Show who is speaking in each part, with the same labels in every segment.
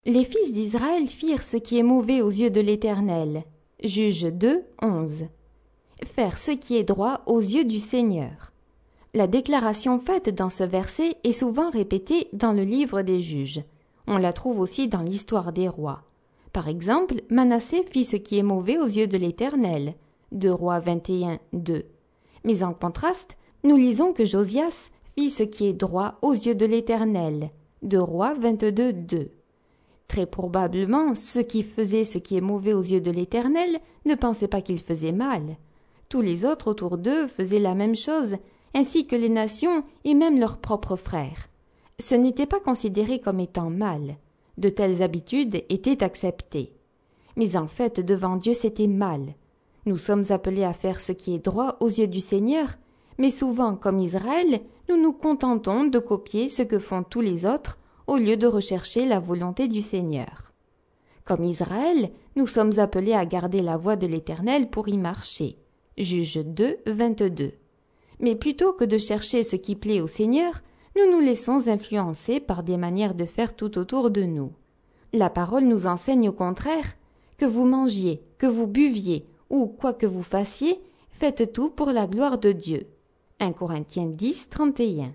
Speaker 1: Les fils d'Israël firent ce qui est mauvais aux yeux de l'Éternel. Juges 2, 11. Faire ce qui est droit aux yeux du Seigneur. La déclaration faite dans ce verset est souvent répétée dans le livre des Juges. On la trouve aussi dans l'histoire des rois. Par exemple, Manassé fit ce qui est mauvais aux yeux de l'Éternel. 2 Rois 21, 2. Mais en contraste, nous lisons que Josias fit ce qui est droit aux yeux de l'Éternel. 2 Rois 22, 2. Très probablement, ceux qui faisaient ce qui est mauvais aux yeux de l'Éternel ne pensaient pas qu'ils faisaient mal. Tous les autres autour d'eux faisaient la même chose, ainsi que les nations et même leurs propres frères. Ce n'était pas considéré comme étant mal. De telles habitudes étaient acceptées. Mais en fait, devant Dieu, c'était mal. Nous sommes appelés à faire ce qui est droit aux yeux du Seigneur, mais souvent, comme Israël, nous nous contentons de copier ce que font tous les autres au lieu de rechercher la volonté du Seigneur. Comme Israël, nous sommes appelés à garder la voie de l'Éternel pour y marcher. Juges 2, 22. Mais plutôt que de chercher ce qui plaît au Seigneur, nous nous laissons influencer par des manières de faire tout autour de nous. La parole nous enseigne au contraire que vous mangiez, que vous buviez ou quoi que vous fassiez, faites tout pour la gloire de Dieu. 1 Corinthiens 10, 31.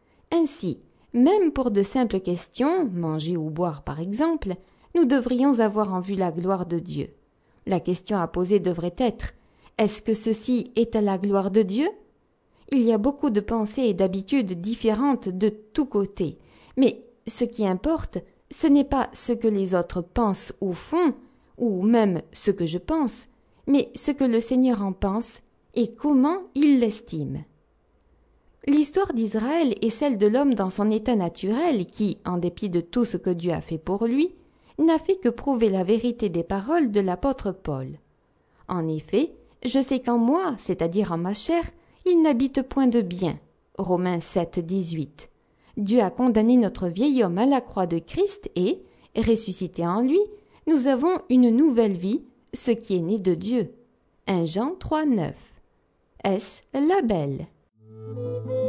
Speaker 1: Ainsi, même pour de simples questions, manger ou boire par exemple, nous devrions avoir en vue la gloire de Dieu. La question à poser devrait être: est-ce que ceci est à la gloire de Dieu? Il y a beaucoup de pensées et d'habitudes différentes de tous côtés, mais ce qui importe, ce n'est pas ce que les autres pensent ou font, ou même ce que je pense, mais ce que le Seigneur en pense et comment il l'estime. L'histoire d'Israël est celle de l'homme dans son état naturel qui, en dépit de tout ce que Dieu a fait pour lui, n'a fait que prouver la vérité des paroles de l'apôtre Paul. En effet, je sais qu'en moi, c'est-à-dire en ma chair, il n'habite point de bien. Romains 7, 18. Dieu a condamné notre vieil homme à la croix de Christ et, ressuscité en lui, nous avons une nouvelle vie, ce qui est né de Dieu. 1 Jean 3, 9. Est-ce la belle?